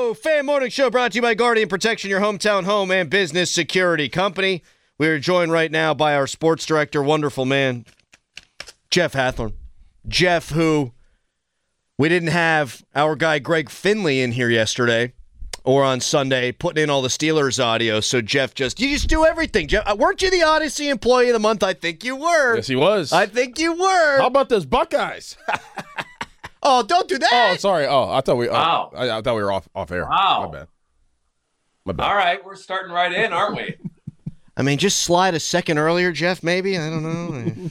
Fan Morning Show brought to you by Guardian Protection, your hometown home and business security company. We are joined right now by our sports director, wonderful man, Jeff Hathorn. Jeff, who we didn't have our guy Greg Finley in here yesterday or on Sunday putting in all the Steelers audio. So Jeff you just do everything. Jeff, weren't you the Odyssey Employee of the Month? I think you were. Yes, he was. I think you were. How about those Buckeyes? Oh, don't do that. Oh, sorry. Oh, I thought we. Wow. I thought we were off air. Wow. My bad. All right, we're starting right in, aren't we? I mean, just slide a second earlier, Jeff. Maybe I don't know.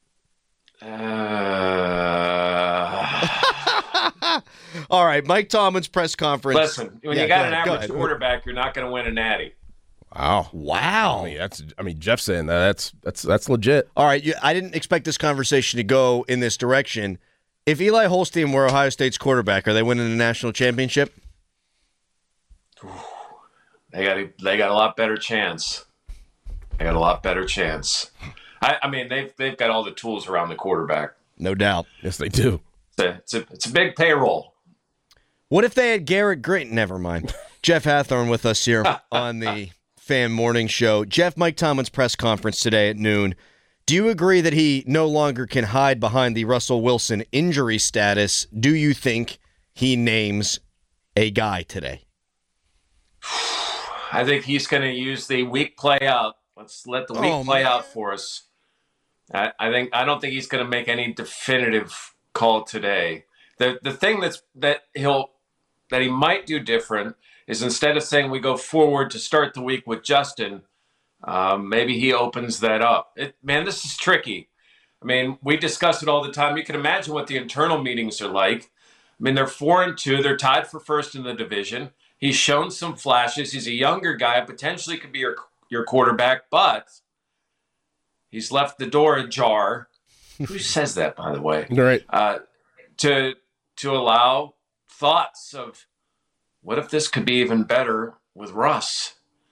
All right, Mike Tomlin's press conference. Listen, when you got an average quarterback, you're not going to win a natty. Wow. I mean, Jeff saying that's legit. All right, I didn't expect this conversation to go in this direction. If Eli Holstein were Ohio State's quarterback, are they winning the national championship? They got a lot better chance. I mean, they've got all the tools around the quarterback. No doubt. Yes, they do. It's a big payroll. What if they had Garrett Green? Never mind. Jeff Hathorn with us here on the Fan Morning Show. Jeff, Mike Tomlin's press conference today at noon. Do you agree that he no longer can hide behind the Russell Wilson injury status? Do you think he names a guy today? I think he's going to use the week play out. Let's let the week play out for us. I don't think he's going to make any definitive call today. The thing that he might do different is instead of saying we go forward to start the week with Justin, maybe he opens that up. This is tricky. I mean, we discuss it all the time. You can imagine what the internal meetings are like. I mean, they're 4-2. They're tied for first in the division. He's shown some flashes. He's a younger guy, potentially could be your quarterback, but he's left the door ajar. Who says that, by the way? Right. To allow thoughts of what if this could be even better with Russ?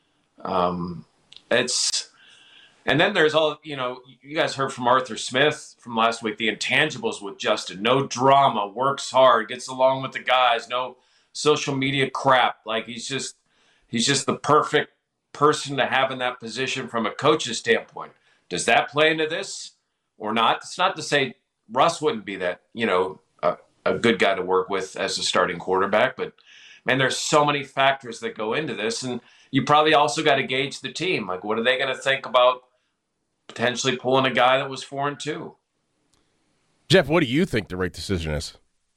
And then there's all, you guys heard from Arthur Smith from last week, the intangibles with Justin. No drama, works hard, gets along with the guys, no social media crap. Like he's just the perfect person to have in that position from a coach's standpoint. Does that play into this or not? It's not to say Russ wouldn't be that, a good guy to work with as a starting quarterback, but man, there's so many factors that go into this, and you probably also got to gauge the team. Like, what are they going to think about potentially pulling a guy that was 4-2? Jeff, what do you think the right decision is?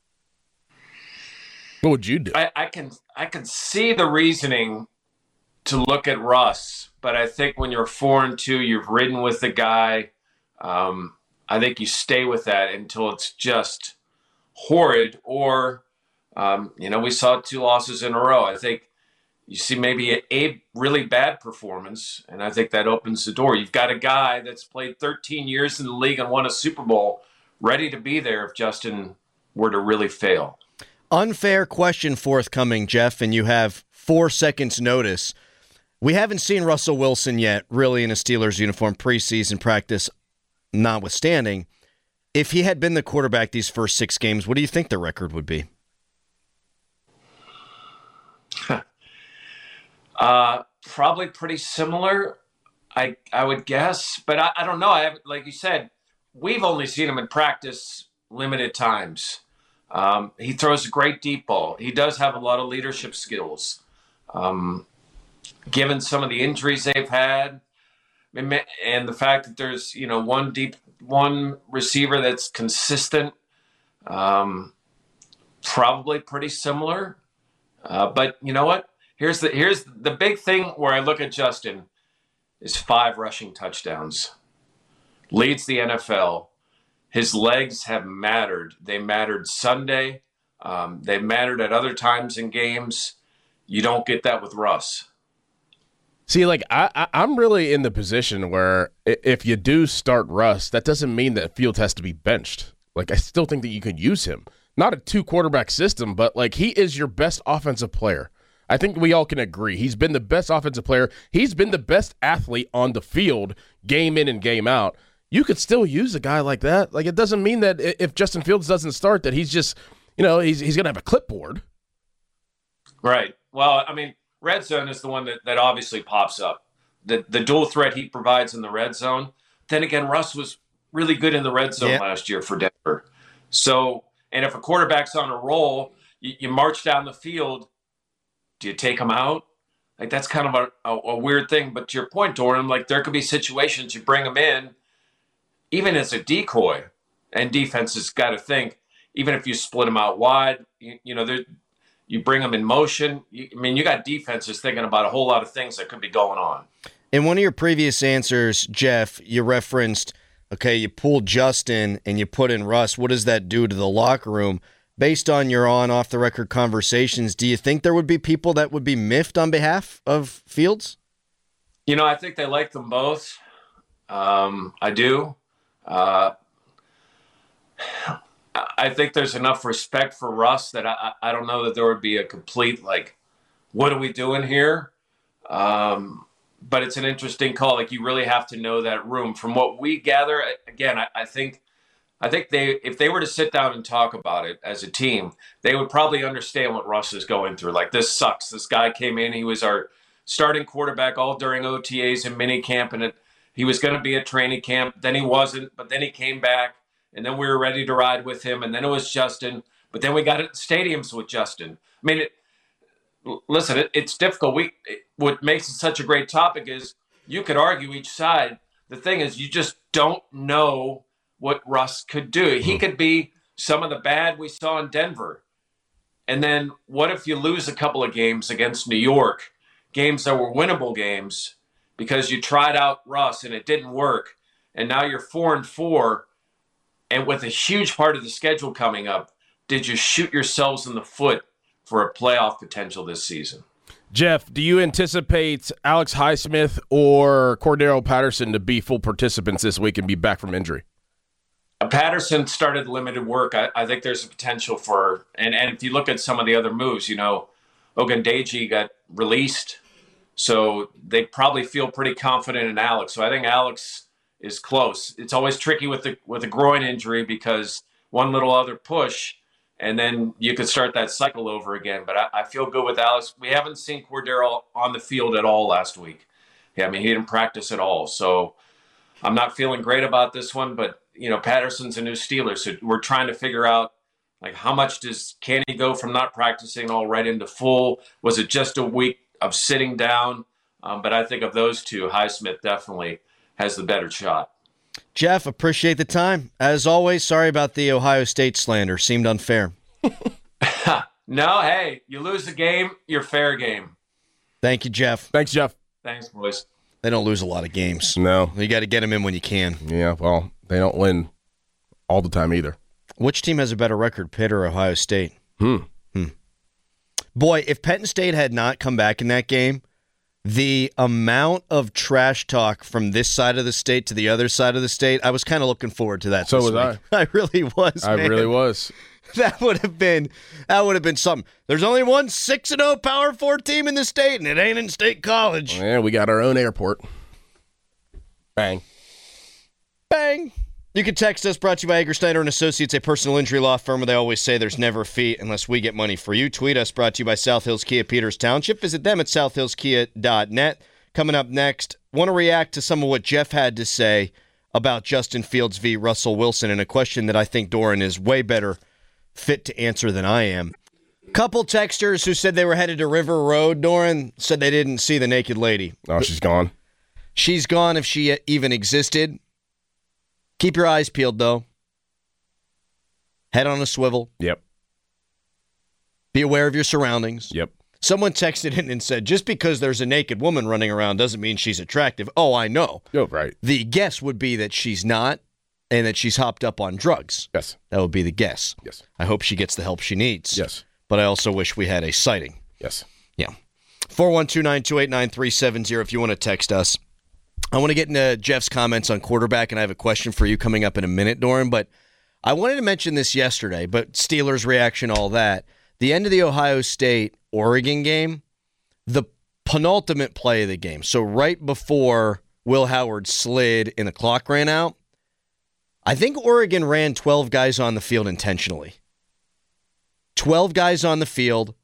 What would you do? I can see the reasoning to look at Russ, but I think when you're 4-2, you've ridden with the guy. I think you stay with that until it's just horrid, or we saw 2 losses in a row. I think you see maybe a really bad performance, and I think that opens the door. You've got a guy that's played 13 years in the league and won a Super Bowl, ready to be there if Justin were to really fail. Unfair question forthcoming, Jeff, and you have 4 seconds notice. We haven't seen Russell Wilson yet, really, in a Steelers uniform, preseason practice notwithstanding. If he had been the quarterback these first 6 games, what do you think the record would be? Probably pretty similar, I would guess. But I don't know. Like you said, we've only seen him in practice limited times. He throws a great deep ball. He does have a lot of leadership skills. Given some of the injuries they've had, and the fact that there's one receiver that's consistent, probably pretty similar. But you know what? Here's the big thing where I look at Justin is 5 rushing touchdowns. Leads the NFL. His legs have mattered. They mattered Sunday. They mattered at other times in games. You don't get that with Russ. See, like, I'm really in the position where if you do start Russ, that doesn't mean that Fields has to be benched. Like, I still think that you could use him. Not a 2-quarterback system, but, like, he is your best offensive player. I think we all can agree. He's been the best offensive player. He's been the best athlete on the field, game in and game out. You could still use a guy like that. Like, it doesn't mean that if Justin Fields doesn't start that he's just, he's going to have a clipboard. Right. Well, I mean, red zone is the one that obviously pops up. The dual threat he provides in the red zone. Then again, Russ was really good in the red zone last year for Denver. So, and if a quarterback's on a roll, you march down the field. Do you take him out? Like, that's kind of a weird thing. But to your point, Doran, like, there could be situations you bring him in, even as a decoy, and defense has got to think, even if you split him out wide, you bring them in motion. You got defenses thinking about a whole lot of things that could be going on. In one of your previous answers, Jeff, you referenced, okay, you pulled Justin and you put in Russ. What does that do to the locker room? Based on your off-the-record conversations, do you think there would be people that would be miffed on behalf of Fields? I think they like them both. I do. I think there's enough respect for Russ that I don't know that there would be a complete, like, what are we doing here? But it's an interesting call. Like, you really have to know that room. From what we gather, again, I think if they were to sit down and talk about it as a team, they would probably understand what Russ is going through. Like, this sucks. This guy came in. He was our starting quarterback all during OTAs and minicamp, and he was going to be at training camp. Then he wasn't, but then he came back. And then we were ready to ride with him. And then it was Justin. But then we got at stadiums with Justin. I mean, it's difficult. What makes it such a great topic is you could argue each side. The thing is, you just don't know what Russ could do. He could be some of the bad we saw in Denver. And then what if you lose a couple of games against New York, games that were winnable games, because you tried out Russ and it didn't work. And now you're 4-4. And with a huge part of the schedule coming up, did you shoot yourselves in the foot for a playoff potential this season? Jeff, do you anticipate Alex Highsmith or Cordero Patterson to be full participants this week and be back from injury? Patterson started limited work. I think there's a potential for, and if you look at some of the other moves, Ogundeji got released, so they probably feel pretty confident in Alex. So I think Alex is close. It's always tricky with a groin injury because one little other push, and then you could start that cycle over again. But I feel good with Alex. We haven't seen Cordero on the field at all last week. He didn't practice at all. So I'm not feeling great about this one. But, Patterson's a new Steeler. So we're trying to figure out, like, how much can he go from not practicing all right into full? Was it just a week of sitting down? But I think of those two, Highsmith definitely has the better shot. Jeff, appreciate the time. As always, sorry about the Ohio State slander. Seemed unfair. No, hey, you lose the game, you're fair game. Thank you, Jeff. Thanks, Jeff. Thanks, boys. They don't lose a lot of games. No. You got to get them in when you can. Yeah, well, they don't win all the time either. Which team has a better record, Pitt or Ohio State? Boy, if Penn State had not come back in that game, the amount of trash talk from this side of the state to the other side of the state, I was kind of looking forward to that. So was I. I really was. I really was. That would have been something. There's only one 6-0 Power 4 team in the state, and it ain't in State College. Yeah, we got our own airport. Bang. Bang. You can text us, brought to you by Egger Snyder & Associates, a personal injury law firm where they always say there's never a fee unless we get money for you. Tweet us, brought to you by South Hills Kia Peters Township. Visit them at southhillskia.net. Coming up next, want to react to some of what Jeff had to say about Justin Fields v. Russell Wilson, and a question that I think Doran is way better fit to answer than I am. Couple texters who said they were headed to River Road, Doran, said they didn't see the naked lady. Oh, she's gone. She's gone if she even existed. Keep your eyes peeled, though. Head on a swivel. Yep. Be aware of your surroundings. Yep. Someone texted in and said, just because there's a naked woman running around doesn't mean she's attractive. Oh, I know. Oh, right. The guess would be that she's not and that she's hopped up on drugs. Yes. That would be the guess. Yes. I hope she gets the help she needs. Yes. But I also wish we had a sighting. Yes. Yeah. 412-928-9370 if you want to text us. I want to get into Jeff's comments on quarterback, and I have a question for you coming up in a minute, Doran. But I wanted to mention this yesterday, but Steelers' reaction, all that. The end of the Ohio State-Oregon game, the penultimate play of the game, so right before Will Howard slid and the clock ran out, I think Oregon ran 12 guys on the field intentionally. 12 guys on the field,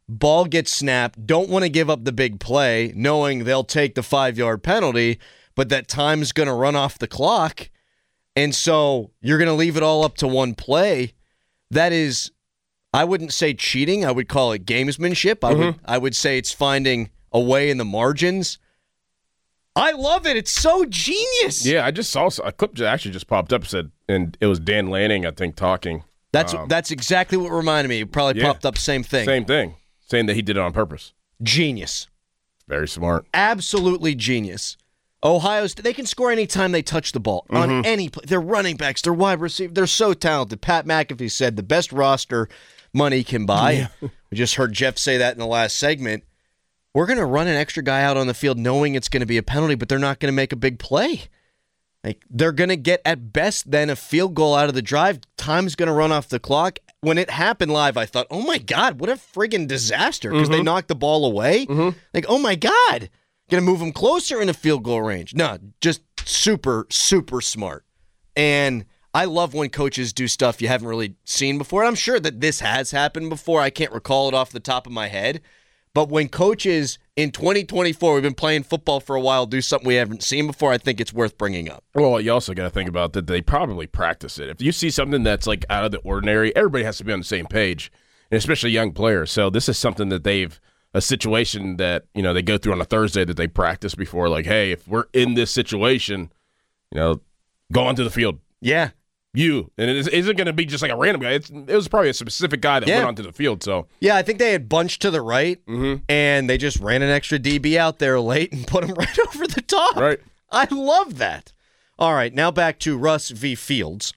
ball gets snapped, don't want to give up the big play, knowing they'll take the 5-yard penalty, but that time's going to run off the clock, and so you're going to leave it all up to one play. That is, I wouldn't say cheating. I would call it gamesmanship. I would say it's finding a way in the margins. I love it. It's so genius. Yeah, I just saw a clip that actually just popped up, and it was Dan Lanning, I think, talking. That's exactly what reminded me. It probably popped up, same thing. Same thing. Saying that he did it on purpose. Genius. Very smart. Absolutely genius. Ohio State, they can score anytime they touch the ball on any play. They're running backs, they're wide receivers, they're so talented. Pat McAfee said the best roster money can buy. Yeah. We just heard Jeff say that in the last segment. We're going to run an extra guy out on the field knowing it's going to be a penalty, but they're not going to make a big play. Like, they're going to get, at best, then a field goal out of the drive. Time's going to run off the clock. When it happened live, I thought, oh, my God, what a friggin' disaster, because they knocked the ball away. Like, oh, my God, going to move them closer in a field goal range. No, just super, super smart. And I love when coaches do stuff you haven't really seen before. And I'm sure that this has happened before. I can't recall it off the top of my head. But when coaches in 2024, we've been playing football for a while, do something we haven't seen before, I think it's worth bringing up. Well, you also got to think about that they probably practice it. If you see something that's like out of the ordinary, everybody has to be on the same page, and especially young players. So this is something that a situation that, they go through on a Thursday that they practice before, like, hey, if we're in this situation, go onto the field. Yeah. And it isn't going to be just like a random guy. It was probably a specific guy that went onto the field. So yeah, I think they had bunched to the right, and they just ran an extra DB out there late and put him right over the top. Right. I love that. All right, now back to Russ v. Fields.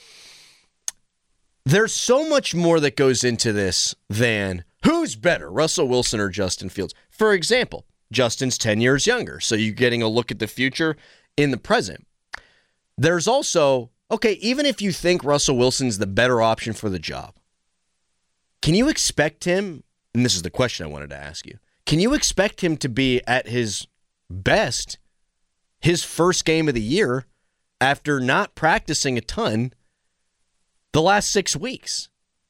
There's so much more that goes into this than who's better, Russell Wilson or Justin Fields. For example, Justin's 10 years younger, so you're getting a look at the future in the present. There's also... okay, even if you think Russell Wilson's the better option for the job, can you expect him, and this is the question I wanted to ask you, can you expect him to be at his best his first game of the year after not practicing a ton the last 6 weeks?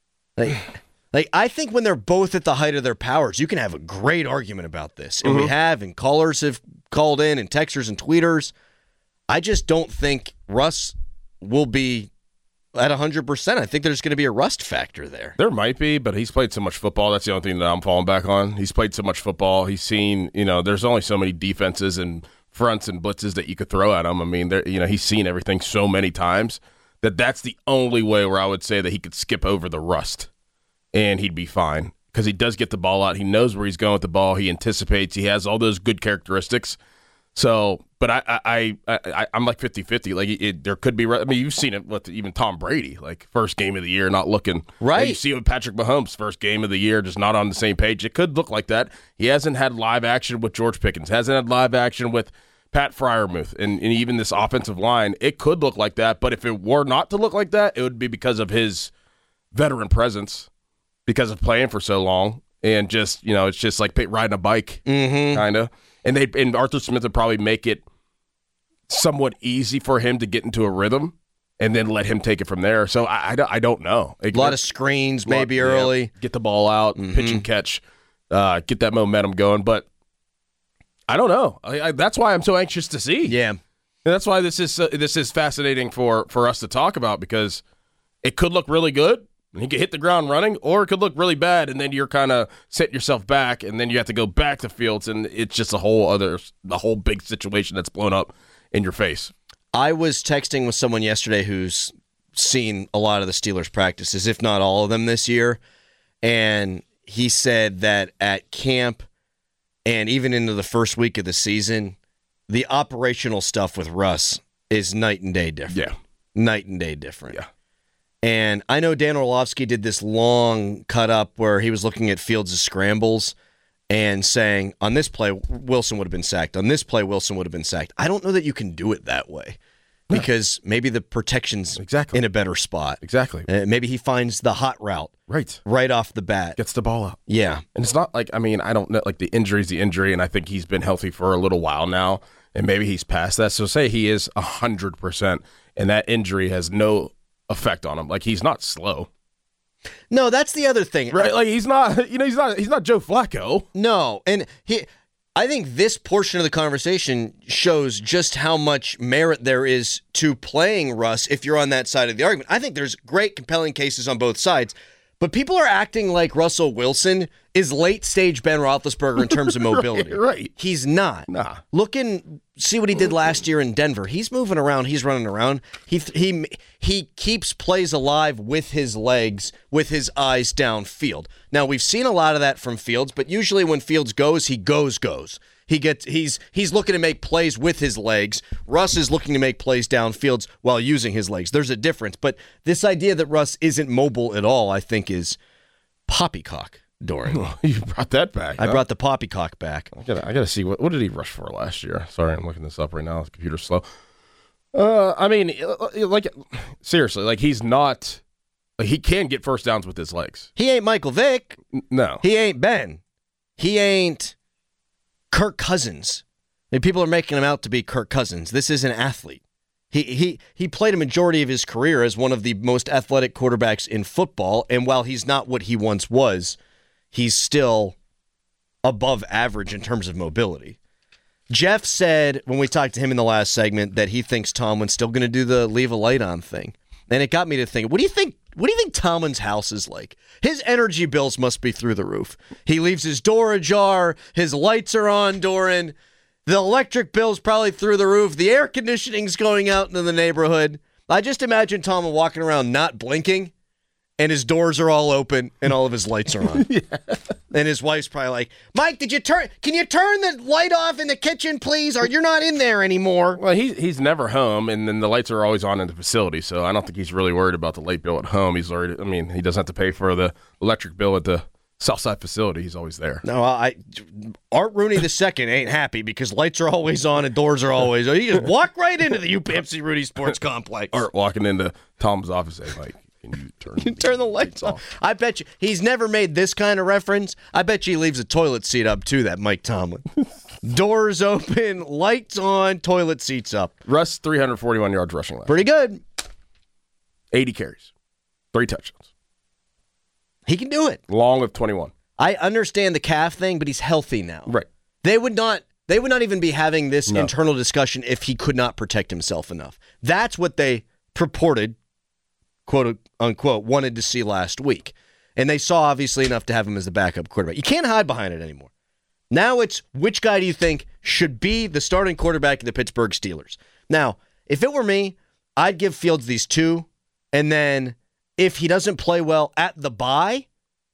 Like I think when they're both at the height of their powers, you can have a great argument about this. And we have, and callers have called in, and texters and tweeters. I just don't think Russ will be at 100%. I think there's going to be a rust factor there. There might be, but he's played so much football. That's the only thing that I'm falling back on. He's played so much football. He's seen, there's only so many defenses and fronts and blitzes that you could throw at him. I mean, he's seen everything so many times that's the only way where I would say that he could skip over the rust and he'd be fine because he does get the ball out. He knows where he's going with the ball. He anticipates. He has all those good characteristics. So, but I'm like 50-50. Like there could be. I mean, you've seen it with even Tom Brady, like first game of the year, not looking right. Like you see it with Patrick Mahomes, first game of the year, just not on the same page. It could look like that. He hasn't had live action with George Pickens. Hasn't had live action with Pat Freiermuth, and even this offensive line. It could look like that, but if it were not to look like that, it would be because of his veteran presence, because of playing for so long, and just it's just like riding a bike, kind of. And Arthur Smith would probably make it somewhat easy for him to get into a rhythm and then let him take it from there. So I don't know. A lot of screens maybe early. Get the ball out, pitch and catch, get that momentum going. But I don't know. That's why I'm so anxious to see. Yeah. And that's why this is fascinating for us to talk about, because it could look really good. He could hit the ground running, or it could look really bad, and then you're kind of setting yourself back, and then you have to go back to Fields, and it's just a whole big situation that's blown up in your face. I was texting with someone yesterday who's seen a lot of the Steelers practices, if not all of them this year, and he said that at camp and even into the first week of the season, the operational stuff with Russ is night and day different. Yeah. Night and day different. Yeah. And I know Dan Orlovsky did this long cut up where he was looking at Fields' scrambles and saying, on this play, Wilson would have been sacked. On this play, Wilson would have been sacked. I don't know that you can do it that way because maybe the protection's in a better spot. Exactly. Maybe he finds the hot route right off the bat. Gets the ball out. Yeah. And it's not like, I don't know, like the injury's the injury, and I think he's been healthy for a little while now, and maybe he's past that. So say he is 100%, and that injury has no effect on him. Like, he's not slow. No, that's the other thing. Right? Like he's not Joe Flacco. No, and I think this portion of the conversation shows just how much merit there is to playing Russ if you're on that side of the argument. I think there's great, compelling cases on both sides, but people are acting like Russell Wilson is late-stage Ben Roethlisberger in terms of mobility. Right. He's not. Nah. See what he did last year in Denver. He's moving around. He's running around. He keeps plays alive with his legs, with his eyes downfield. Now, we've seen a lot of that from Fields, but usually when Fields goes, he goes. He's looking to make plays with his legs. Russ is looking to make plays downfields while using his legs. There's a difference. But this idea that Russ isn't mobile at all, I think, is poppycock. Doran. You brought that back. I brought the poppycock back. I gotta see what did he rush for last year? Sorry, I'm looking this up right now. The computer's slow. I mean, like seriously, like he's not. Like he can get first downs with his legs. He ain't Michael Vick. No, he ain't Ben. He ain't Kirk Cousins. I mean, people are making him out to be Kirk Cousins. This is an athlete. He played a majority of his career as one of the most athletic quarterbacks in football, and while he's not what he once was, he's still above average in terms of mobility. Jeff said when we talked to him in the last segment that he thinks Tomlin's still going to do the leave a light on thing. And it got me to think, what do you think Tomlin's house is like? His energy bills must be through the roof. He leaves his door ajar, his lights are on, Doran. The electric bill's probably through the roof. The air conditioning's going out into the neighborhood. I just imagine Tomlin walking around not blinking, and his doors are all open, and all of his lights are on. Yeah. And his wife's probably like, Mike, can you turn the light off in the kitchen, please? Or you're not in there anymore. Well, he's never home, and then the lights are always on in the facility, so I don't think he's really worried about the light bill at home. He doesn't have to pay for the electric bill at the Southside facility. He's always there. No, Art Rooney II ain't happy because lights are always on and doors are always on. You just walk right into the UPMC Rudy Sports Complex. Art walking into Tom's office saying, like, can you turn the lights off? I bet you he's never made this kind of reference. I bet you he leaves a toilet seat up too, that Mike Tomlin. Doors open, lights on, toilet seats up. Russ, 341 yards rushing last. Pretty good. 80 carries. 3 touchdowns. He can do it. Long of 21. I understand the calf thing, but he's healthy now. Right. They would not even be having this internal discussion if he could not protect himself enough. That's what they purported, quote unquote, wanted to see last week. And they saw obviously enough to have him as the backup quarterback. You can't hide behind it anymore. Now it's which guy do you think should be the starting quarterback of the Pittsburgh Steelers? Now, if it were me, I'd give Fields these 2, and then if he doesn't play well at the bye,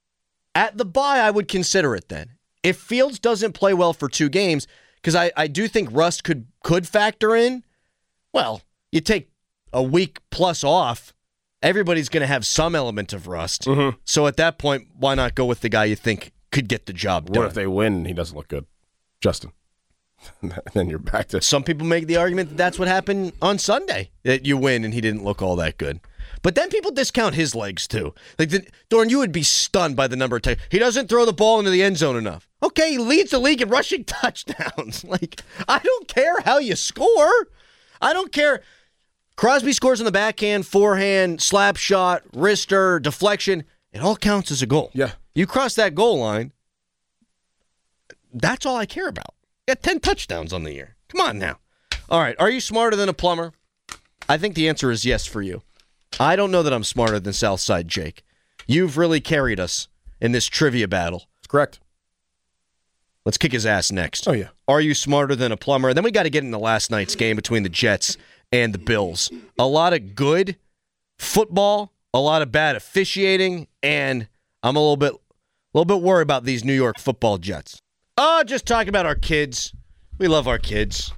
I would consider it then. If Fields doesn't play well for 2 games, because I do think Rust could factor in, well, you take a week plus off, everybody's going to have some element of rust. Mm-hmm. So at that point, why not go with the guy you think could get the job done? What if they win and he doesn't look good? Justin. Then you're back to... Some people make the argument that that's what happened on Sunday, that you win and he didn't look all that good. But then people discount his legs, too. Doran, you would be stunned by the number of times. He doesn't throw the ball into the end zone enough. Okay, he leads the league in rushing touchdowns. I don't care how you score. I don't care. Crosby scores on the backhand, forehand, slap shot, wrister, deflection. It all counts as a goal. Yeah. You cross that goal line, that's all I care about. You got 10 touchdowns on the year. Come on now. All right, are you smarter than a plumber? I think the answer is yes for you. I don't know that I'm smarter than Southside Jake. You've really carried us in this trivia battle. That's correct. Let's kick his ass next. Oh, yeah. Are you smarter than a plumber? Then we got to get into last night's game between the Jets and the Bills. A lot of good football, a lot of bad officiating, and I'm a little bit worried about these New York football Jets. Oh, just talking about our kids. We love our kids.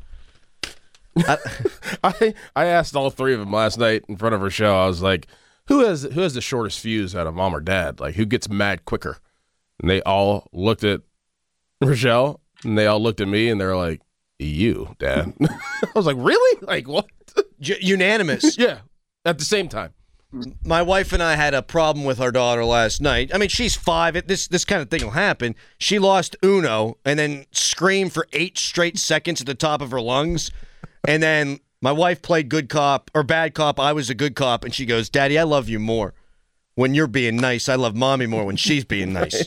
I asked all 3 of them last night in front of our show. I was like, who has the shortest fuse out of mom or dad? Like, who gets mad quicker? And they all looked at Rochelle, and they all looked at me, and they're like, you, Dad. I was like, really? Like, what? Unanimous. Yeah, at the same time. My wife and I had a problem with our daughter last night. I mean, she's 5. This kind of thing will happen. She lost Uno and then screamed for 8 straight seconds at the top of her lungs. And then my wife played good cop or bad cop. I was a good cop. And she goes, Daddy, I love you more. when you're being nice. I love mommy more when she's being nice.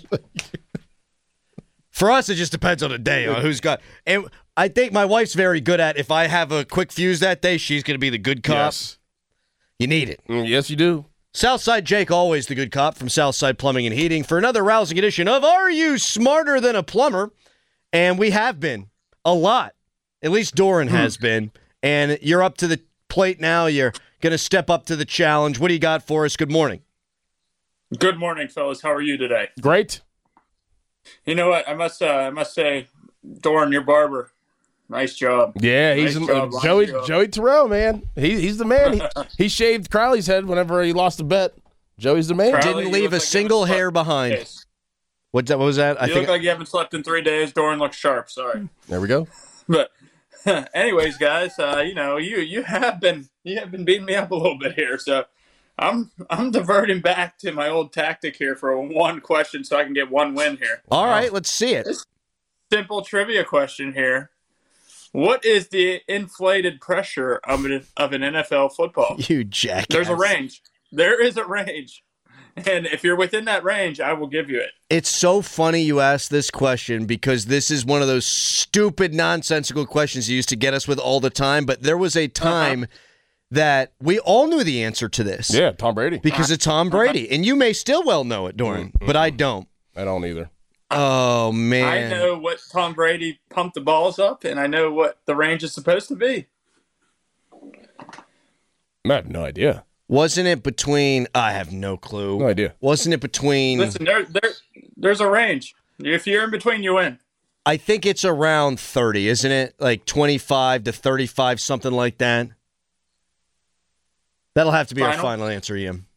For us, it just depends on the day, on who's got. And I think my wife's very good at, if I have a quick fuse that day, she's going to be the good cop. Yes. You need it. Yes, you do. Southside Jake, always the good cop from Southside Plumbing and Heating, for another rousing edition of Are You Smarter Than a Plumber? And we have been. A lot. At least Doran has been. And you're up to the plate now. You're going to step up to the challenge. What do you got for us? Good morning. Good morning, fellas. How are you today? Great. You know what? I must say, Doran, your barber, nice job. Yeah, he's Nice job, Joey Terrell, man. He's the man. He shaved Crowley's head whenever he lost a bet. Joey's the man. Crowley, Didn't leave a single hair behind. What was that? You look like you haven't slept in 3 days. Doran looks sharp. Sorry. There we go. But anyways, guys, you have been beating me up a little bit here, so I'm diverting back to my old tactic here for one question so I can get one win here. All right, let's see it. Simple trivia question here. What is the inflated pressure of an NFL football? You jackass. There's a range. There is a range. And if you're within that range, I will give you it. It's so funny you asked this question because this is one of those stupid, nonsensical questions you used to get us with all the time. But there was a time that we all knew the answer to this. Yeah, Tom Brady. Because of Tom Brady. And you may still well know it, Doran, but I don't. I don't either. Oh, man. I know what Tom Brady pumped the balls up, and I know what the range is supposed to be. I have no idea. Wasn't it between, I have no clue. No idea. Wasn't it between, Listen, there's a range. If you're in between, you win. I think it's around 30, isn't it? Like 25 to 35, something like that. That'll have to be our final answer, Ian.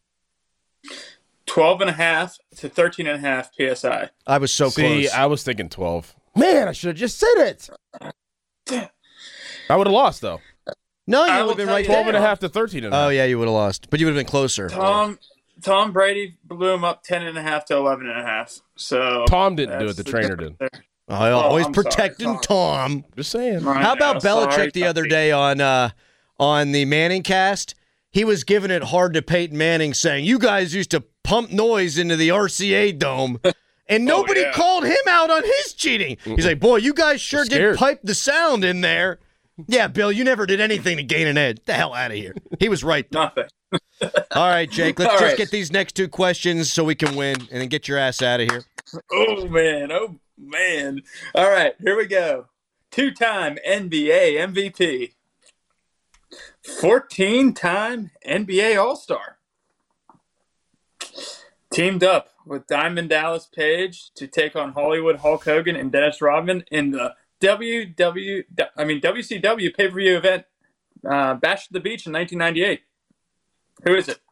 12.5 to 13.5 PSI. I was so close. I was thinking 12. Man, I should have just said it. I would have lost, though. No, you I would will have been tell right you there. 12.5 to 13.5. Oh, yeah, you would have lost. But you would have been closer. Tom Brady blew him up 10.5 to 11.5. So Tom didn't do it. The trainer did. I always I'm protecting sorry, Tom. Just saying. How about Belichick the other day on the Manning cast? He was giving it hard to Peyton Manning, saying, you guys used to pump noise into the RCA Dome, and nobody called him out on his cheating. He's like, boy, you guys sure did pipe the sound in there. Yeah, Bill, you never did anything to gain an edge. Get the hell out of here. He was right. Nothing. All right, Jake, let's just get these next two questions so we can win, and then get your ass out of here. Oh, man. All right, here we go. 2-time NBA MVP. 14-time NBA All-Star. Teamed up with Diamond Dallas Page to take on Hollywood Hulk Hogan and Dennis Rodman in the WCW pay-per-view event Bash at the Beach in 1998. Who is it?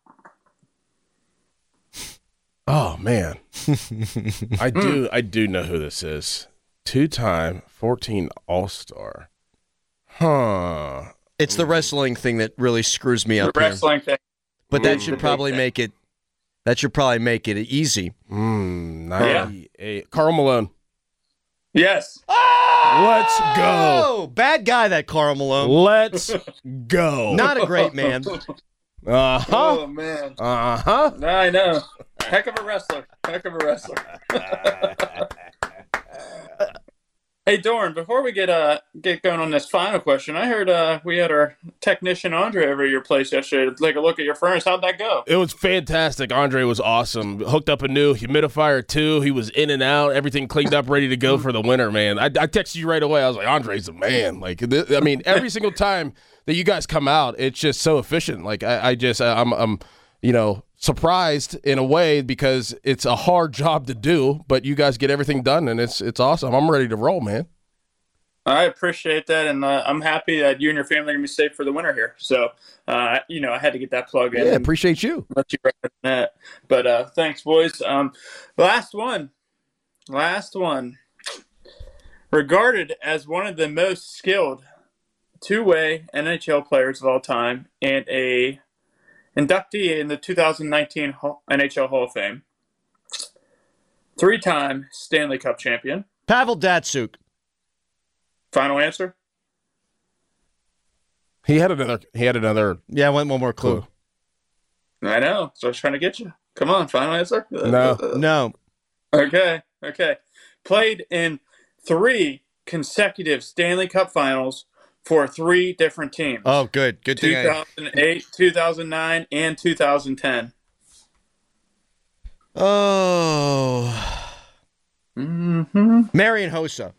Oh, man. I do know who this is. 2-time 14 All-Star. Huh. It's the wrestling thing that really screws me up. The wrestling thing. But that should probably make it. That should probably make it easy. 98. Karl Malone. Yes. Let's go. Oh, bad guy, that Karl Malone. Let's go. Not a great man. Uh-huh. Oh, man. Uh-huh. I know. Heck of a wrestler. Hey, Doran, before we get going on this final question, I heard we had our technician Andre over at your place yesterday to take a look at your furnace. How'd that go? It was fantastic. Andre was awesome. Hooked up a new humidifier, too. He was in and out. Everything cleaned up, ready to go for the winter, man. I texted you right away. I was like, Andre's a man. Like, I mean, every single time that you guys come out, it's just so efficient. Like, I'm surprised in a way because it's a hard job to do, but you guys get everything done, and it's awesome. I'm ready to roll, man. I appreciate that, and I'm happy that you and your family are going to be safe for the winter here. So, I had to get that plug in. Yeah, appreciate you. Let you wrap that. But thanks, boys. Last one. Regarded as one of the most skilled two-way NHL players of all time and a inductee in the 2019 NHL Hall of Fame. 3-time Stanley Cup champion. Pavel Datsyuk. Final answer? He had another. Yeah, I went one more clue. I know. So I was trying to get you. Come on, final answer? No. Okay. Played in 3 consecutive Stanley Cup finals for 3 different teams. Oh, good. Good thing 2008, 2009, and 2010. Oh. Mm-hmm. Marian Hossa.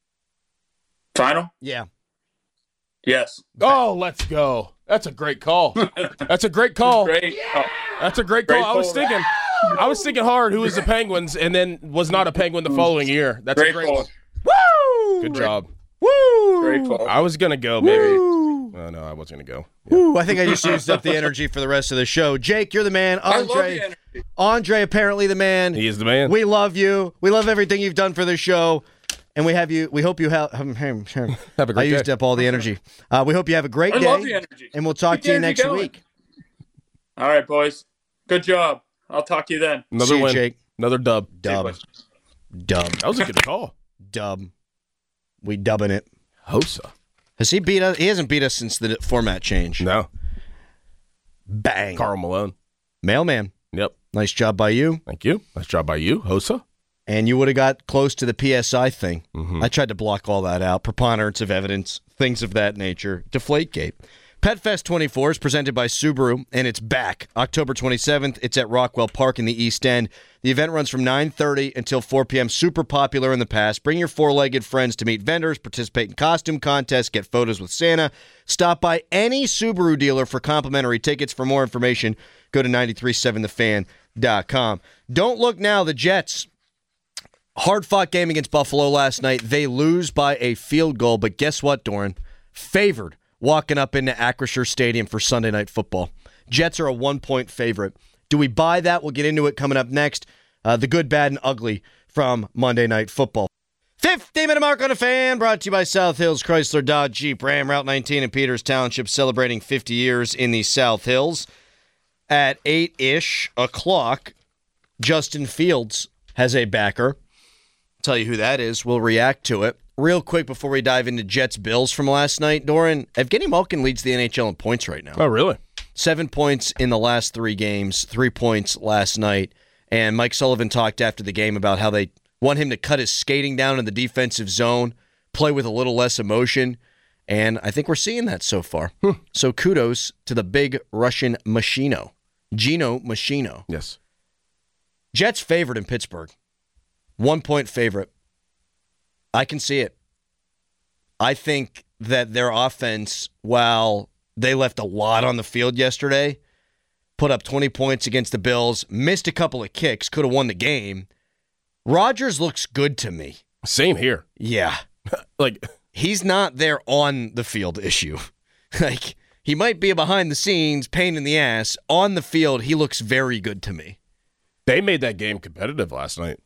Final? Yeah. Yes. Oh, let's go. That's a great call. That's a great call. Great. That's a great call. Great I was thinking hard who was the Penguins and then was not a Penguin the following year. That's Great a great call. Woo! Good job. Woo! Great call. I was going to go, maybe. Woo! Oh, no, I wasn't going to go. Woo! I think I just used up the energy for the rest of the show. Jake, you're the man. I love the energy. Andre, apparently the man. He is the man. We love you. We love everything you've done for the show. And we hope you have a great I used day. up all the energy. We hope you have a great day. I love the energy. And we'll talk Keep to you the energy next going. week. All right, boys. Good job. I'll talk to you then. Another See you, win. Jake. Another dub. Dub. That was a good call. Dub. We dubbing it. Hossa. Has he beat us? He hasn't beat us since the format change. No. Bang. Karl Malone. Mailman. Yep. Nice job by you. Thank you. Nice job by you, Hossa. And you would have got close to the PSI thing. Mm-hmm. I tried to block all that out. Preponderance of evidence, things of that nature. Deflategate. PetFest 24 is presented by Subaru, and it's back. October 27th, it's at Rockwell Park in the East End. The event runs from 9:30 until 4 p.m. Super popular in the past. Bring your four-legged friends to meet vendors, participate in costume contests, get photos with Santa. Stop by any Subaru dealer for complimentary tickets. For more information, go to 937thefan.com. Don't look now, the Jets. Hard-fought game against Buffalo last night. They lose by a field goal, but guess what, Doran? Favored walking up into Acrisure Stadium for Sunday Night Football. Jets are a 1-point favorite. Do we buy that? We'll get into it coming up next. The good, bad, and ugly from Monday Night Football. 50-minute mark on a fan, brought to you by South Hills Chrysler Dodge Jeep Ram, Route 19 in Peters Township, celebrating 50 years in the South Hills. At 8-ish o'clock, Justin Fields has a backer. Tell you who that is. We'll react to it. Real quick before we dive into Jets-Bills from last night, Doran, Evgeny Malkin leads the NHL in points right now. Oh, really? 7 points in the last 3 games, 3 points last night. And Mike Sullivan talked after the game about how they want him to cut his skating down in the defensive zone, play with a little less emotion. And I think we're seeing that so far. So kudos to the big Russian Machino, Gino Machino. Yes. Jets favored in Pittsburgh. 1-point favorite. I can see it. I think that their offense, while they left a lot on the field yesterday, put up 20 points against the Bills, missed a couple of kicks, could have won the game. Rodgers looks good to me. Same here. Yeah. Like, he's not their on the field issue. Like, he might be a behind the scenes pain in the ass. On the field, he looks very good to me. they made that game competitive last night.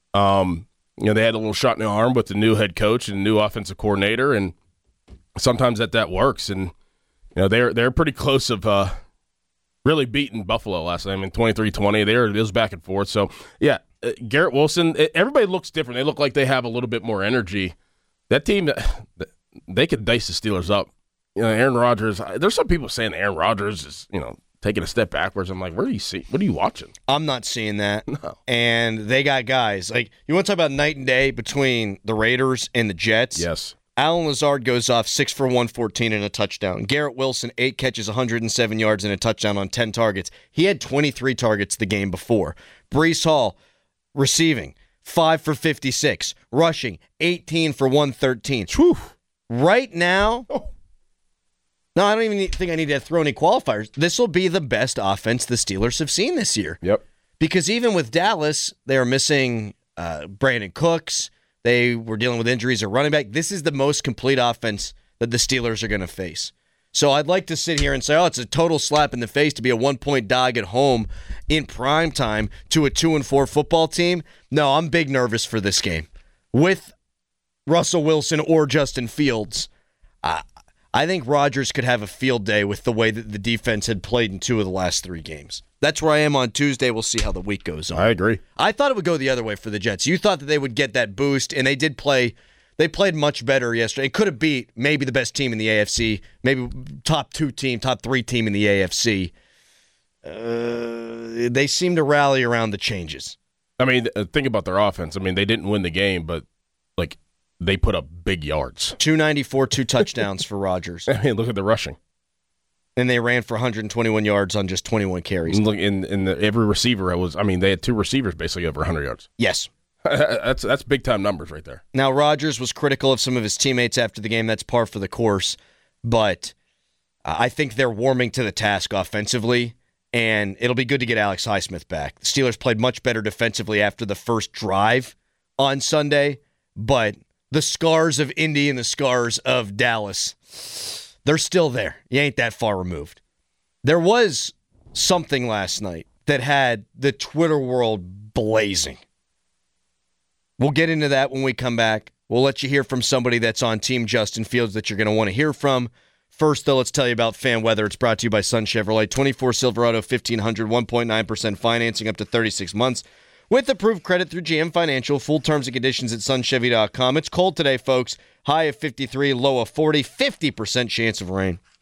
They had a little shot in the arm with the new head coach and new offensive coordinator, and sometimes that works. And they're pretty close of really beating Buffalo last night. I mean, 23-20. It was back and forth. So yeah, Garrett Wilson. Everybody looks different. They look like they have a little bit more energy. That team, they could dice the Steelers up. Aaron Rodgers. There's some people saying Aaron Rodgers is taking a step backwards. I'm like, what are you watching? I'm not seeing that. No. And they got guys. Like, you want to talk about night and day between the Raiders and the Jets? Yes. Allen Lazard goes off 6 for 114 and a touchdown. Garrett Wilson, 8 catches, 107 yards and a touchdown on 10 targets. He had 23 targets the game before. Breece Hall, receiving, 5 for 56. Rushing, 18 for 113. Whew. Right now... Oh. No, I don't even think I need to throw any qualifiers. This will be the best offense the Steelers have seen this year. Yep. Because even with Dallas, they are missing Brandon Cooks. They were dealing with injuries at running back. This is the most complete offense that the Steelers are going to face. So I'd like to sit here and say, it's a total slap in the face to be a 1-point dog at home in prime time to a 2-4 football team. No, I'm big nervous for this game. With Russell Wilson or Justin Fields, I think Rodgers could have a field day with the way that the defense had played in 2 of the last 3 games. That's where I am on Tuesday. We'll see how the week goes on. I agree. I thought it would go the other way for the Jets. You thought that they would get that boost, and they did play. They played much better yesterday. It could have beat maybe the best team in the AFC, maybe top 3 team in the AFC. they seem to rally around the changes. I mean, think about their offense. I mean, they didn't win the game, but like they put up big yards. 294, 2 touchdowns for Rodgers. I mean, look at the rushing. And they ran for 121 yards on just 21 carries. Look, every receiver they had 2 receivers basically over 100 yards. Yes. That's big time numbers right there. Now, Rodgers was critical of some of his teammates after the game. That's par for the course. But I think they're warming to the task offensively, and it'll be good to get Alex Highsmith back. The Steelers played much better defensively after the first drive on Sunday, but the scars of Indy and the scars of Dallas, they're still there. You ain't that far removed. There was something last night that had the Twitter world blazing. We'll get into that when we come back. We'll let you hear from somebody that's on Team Justin Fields that you're going to want to hear from. First, though, let's tell you about fan weather. It's brought to you by Sun Chevrolet. 24 Silverado 1500, 1.9% financing up to 36 months. With approved credit through GM Financial. Full terms and conditions at sunchevy.com. It's cold today, folks. High of 53, low of 40, 50% chance of rain.